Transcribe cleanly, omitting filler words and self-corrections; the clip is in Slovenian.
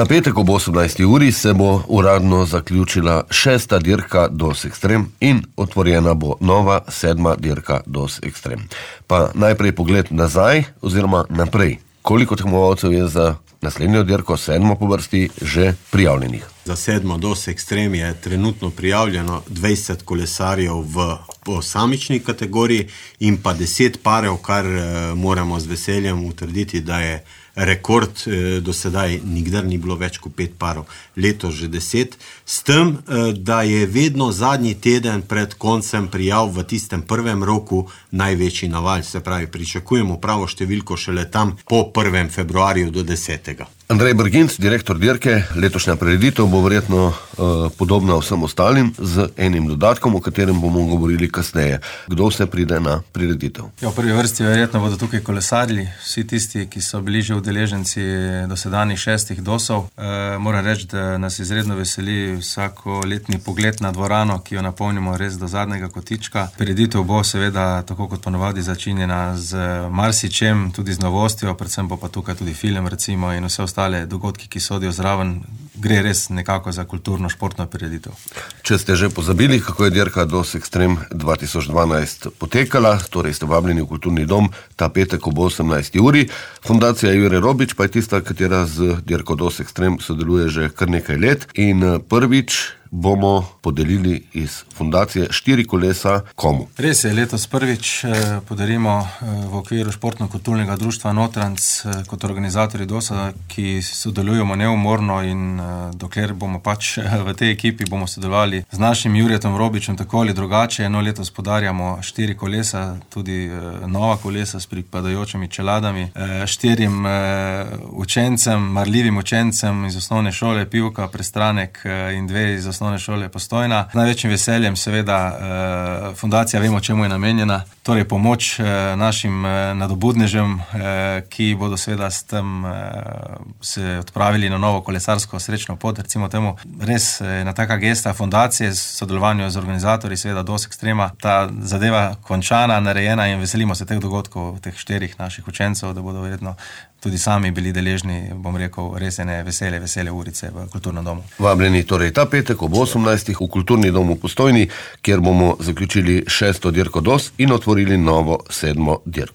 Ta petek ob 18. uri se bo uradno zaključila 6. dirka DOS Extreme in otvorjena bo nova 7. dirka DOS Extreme. Pa najprej pogled nazaj oziroma naprej. Koliko tekmovalcev je za naslednjo dirko, 7. po vrsti, že prijavljenih? Za 7. DOS Extreme je trenutno prijavljeno 20 kolesarjev v posamični kategoriji in pa 10 parev, kar moramo z veseljem utrditi, da je rekord, do sedaj nikdar ni bilo več kot 5 parov, letos že 10, s tem, da je vedno zadnji teden pred koncem prijav v tistem prvem roku največji naval, se pravi, pričakujemo pravo številko šele tam po 1. februarju do 10. Andrej Brginc, direktor dirke, letošnja prireditev bo verjetno podobna vsem ostalim z enim dodatkom, o katerem bomo govorili kasneje. Kdo vse pride na prireditev? V prvi vrsti verjetno bodo tukaj kolesarji, vsi tisti, ki so bili že udeleženci dosedanjih 6 DOS-ov. Moram reči, da nas izredno veseli vsakoletni pogled na dvorano, ki jo napolnimo res do zadnjega kotička. Prireditev bo seveda, tako kot ponavadi, začinjena z marsičem, tudi z novostjo, predvsem bo pa tukaj tudi film recimo in vse ostale dogodki, ki sodijo zraven. Gre res nekako za kulturno-športno prireditev. Če ste že pozabili, kako je dirka DOS Extreme 2012 potekala, torej ste vabljeni v kulturni dom ta petek ob 18. uri. Fundacija Jure Robič pa je tista, katera z dirko DOS Extreme sodeluje že kar nekaj let in prvič bomo podelili iz fundacije 4 kolesa komu? Res je, letos prvič podarimo v okviru športno-kulturnega društva Notranc kot organizatorji DOS-a, ki sodelujemo neumorno in dokler bomo pač v tej ekipi bomo sodelovali z našim Juretom Robičem tako ali drugače. Letos podarjamo 4 kolesa, tudi nova kolesa s pripadajočimi čeladami, 4 učencem, marljivim učencem iz osnovne šole Pivka, Prestranek in 2 iz osnovne šole Postojna. Z največjim veseljem seveda fundacija vemo, čemu je namenjena, torej pomoč našim nadobudnežem, ki bodo seveda s tem se odpravili na novo kolesarsko srečno pot, recimo temu. Res ena taka gesta fundacije s sodelovanjem z organizatorji seveda DOS Extrema, ta zadeva končana, narejena in veselimo se teh dogodkov, teh 4 naših učencev, da bodo verjetno tudi sami bili deležni, bom rekel, res ene vesele urice v kulturnem domu. Vabljeni torej ta petek ob 18. v kulturni domu Postojni, kjer bomo zaključili 6. dirko DOS in otvorili novo 7. dirko.